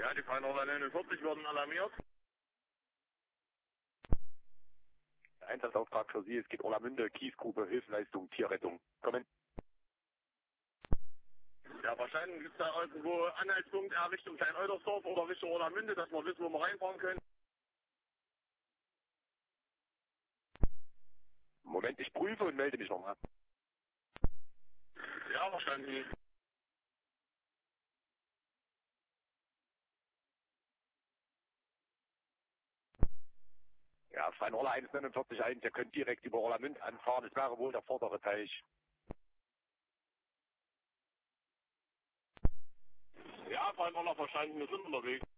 Ja, die Feinroller 49 wurden alarmiert. Der Einsatzauftrag für Sie, es geht Orlamünde, Kiesgrube, Hilfsleistung, Tierrettung. Kommen. Ja, wahrscheinlich gibt es da irgendwo Anhaltspunkt Richtung Klein-Eudersdorf oder Richtung Orlamünde, dass wir wissen, wo wir reinfahren können. Moment, ich prüfe und melde mich nochmal. Ja, verstanden. Ja, Feinroller 149.1, ihr könnt direkt über Orlamünde anfahren. Es wäre wohl der vordere Teich. Ja, Feinroller verstanden, wir sind unterwegs.